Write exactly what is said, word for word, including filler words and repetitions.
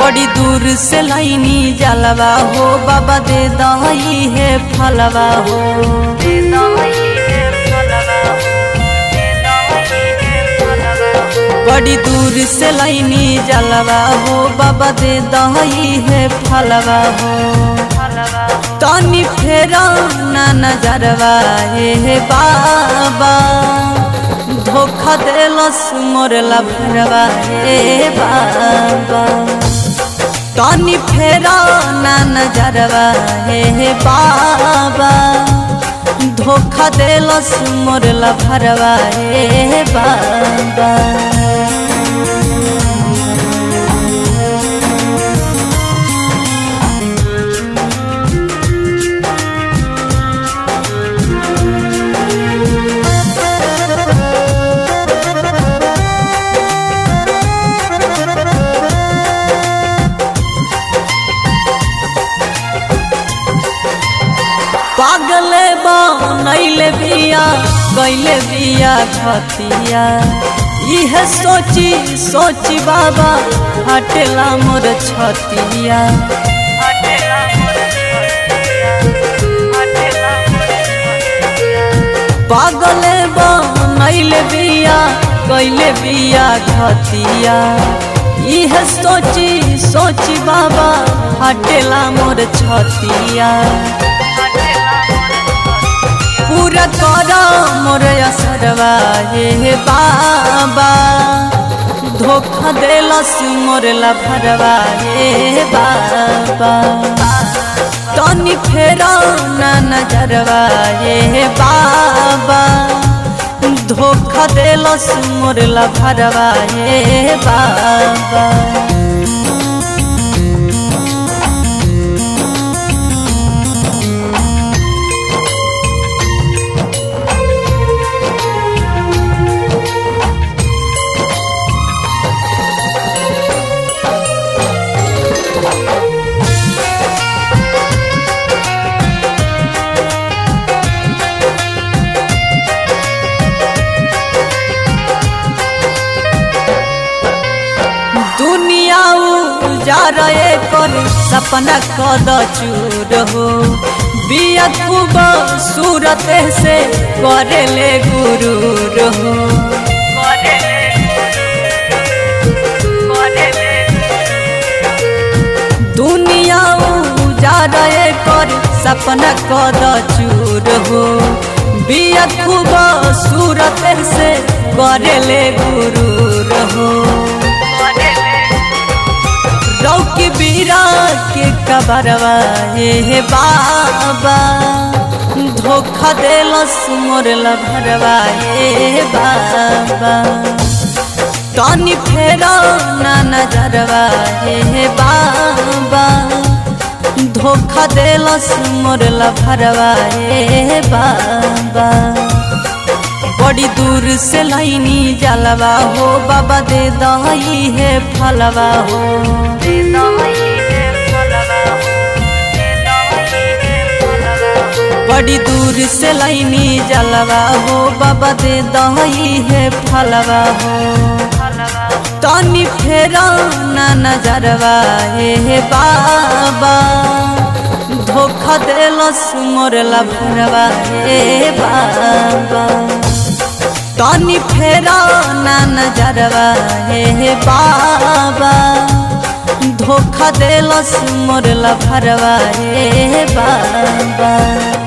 बड़ी दूर से लाइनी जलवा हो बाबा दे दही है फलवा हो। बड़ी दूर से लाइनी जलवा हो बाबा दे दही है फलवा हो। तनी फेरा ना नजरवा हे बाबा धोखा देलस मोरला भरवा हे बाबा। तनी फेरा ना नजरवा हे बाबा धोखा देलस मोरला भरवा हे बाबा। पागले बनैले बिया गैले बिया खतिया इह सोची सोची बाबा हटेला मोर छतिया। पागले बनैले बिया गैले बिया खतिया इह सोची सोची बाबा हटेला मोर छतिया। पूरा करा मोर असरवा हे बाबा धोखा देलस मोरला भरवा हे बाबा। तनी फेरा ना नजरवा हे बाबा धोखा देलस मोरला भरवा हे बाबा। दुनिया उजारा कर सपना कद चूर हो बिया खूब सूरत से करेले गुरूर हो। दुनिया उजारा कर सपना कद चूर हो बिया खूब सूरत से करेले गुरूर हो। रौकी बीरा के कबरवा हे बाबा धोखा देलस मोरला भरवा हे बाबा। तनी फेरा ना नजरवा हे बाबा धोखा देलस मोरला भरवा हे बाबा। बड़ी दूर से लाइनी जलवा हो बाबा दे दही है फलवा हो। बड़ी दूर से लाइनी जलवा हो बाबा दे दही है फलवा हो। तनी फेरा ना नजरवा हे बाबा धोखा देलस मोरला भरवा हे बाबा। तनी फेरा ना नजरवा हे बाबा धोखा देलस मोरला भरवा हे बाबा।